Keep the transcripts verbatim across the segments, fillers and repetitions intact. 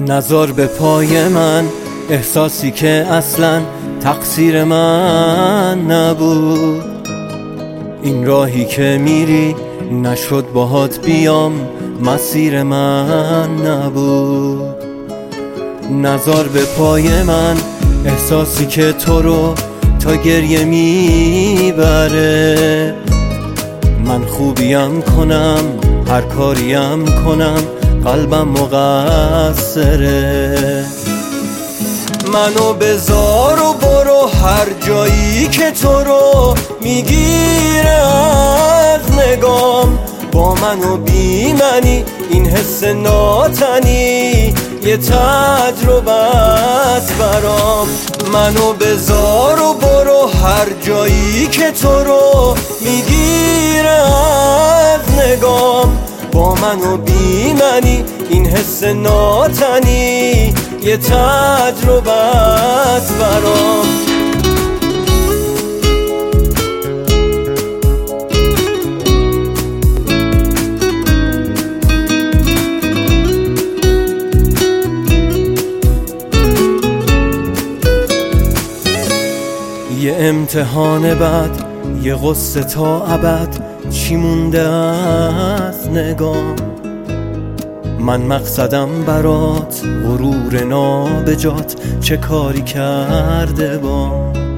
نزار به پای من احساسی که اصلا تقصیر من نبود. این راهی که میری نشد باهات بیام، مسیر من نبود. نزار به پای من احساسی که تو رو تا گریه میبره. من خوبیم کنم هر کاریم کنم، قلبم مقصره. منو بذار و برو هر جایی که تو رو میگیره از نگام. با منو بی منی این حس ناتنی یه تجربه است برام. منو بذار و برو هر جایی که تو رو میگیره از نگام. با منو بی منی این حس ناتنی یه تجربه است برام. یه امتحان بد، یه غصه تا ابد، چی مونده از نگام. من مقصدم برات غرور نابجات، چه کاری کرده با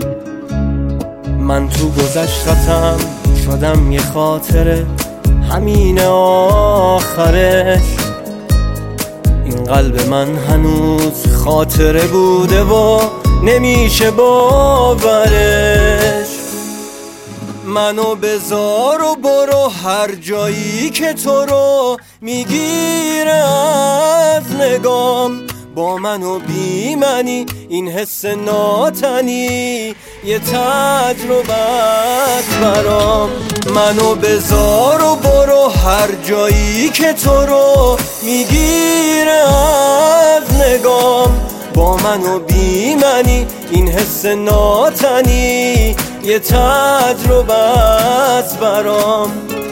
من. تو گذشتم شدم یه خاطره، همین آخرش. این قلب من هنوز خاطره بوده و نمیشه باورش. منو بذار و برو هر جایی که تو رو میگیره از نگام. با منو بی منی این حس ناتنی یه تجربه است برام. منو بذار و برو هر جایی که تو رو میگیره از نگام. با منو بی منی این حس ناتنی یه تجربه است برام.